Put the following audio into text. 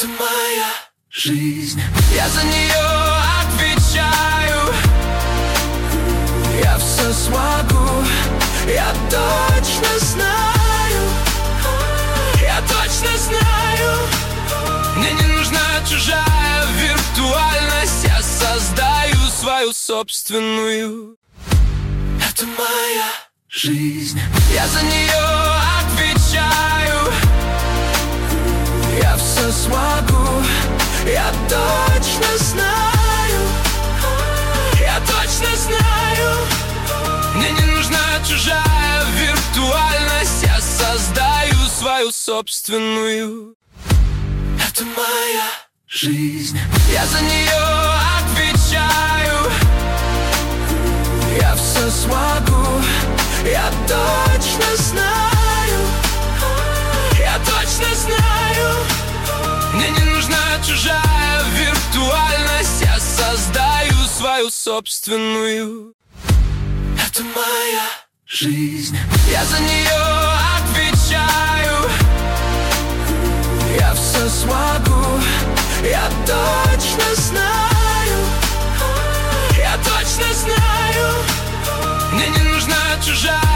Это моя жизнь, я за нее отвечаю. Я все смогу, я точно знаю. Я точно знаю. Мне не нужна чужая виртуальность, я создаю свою собственную. Это моя жизнь, я за нее отвечаю. Я все смогу, я точно знаю. Я точно знаю. Мне не нужна чужая виртуальность, я создаю свою собственную. Это моя жизнь, я за нее отвечаю. Я все смогу, я точно знаю. Я точно знаю. Мне не нужна чужая виртуальность, я создаю свою собственную. Это моя жизнь, я за нее отвечаю. Я все смогу, я точно знаю. Я точно знаю. Мне не нужна чужая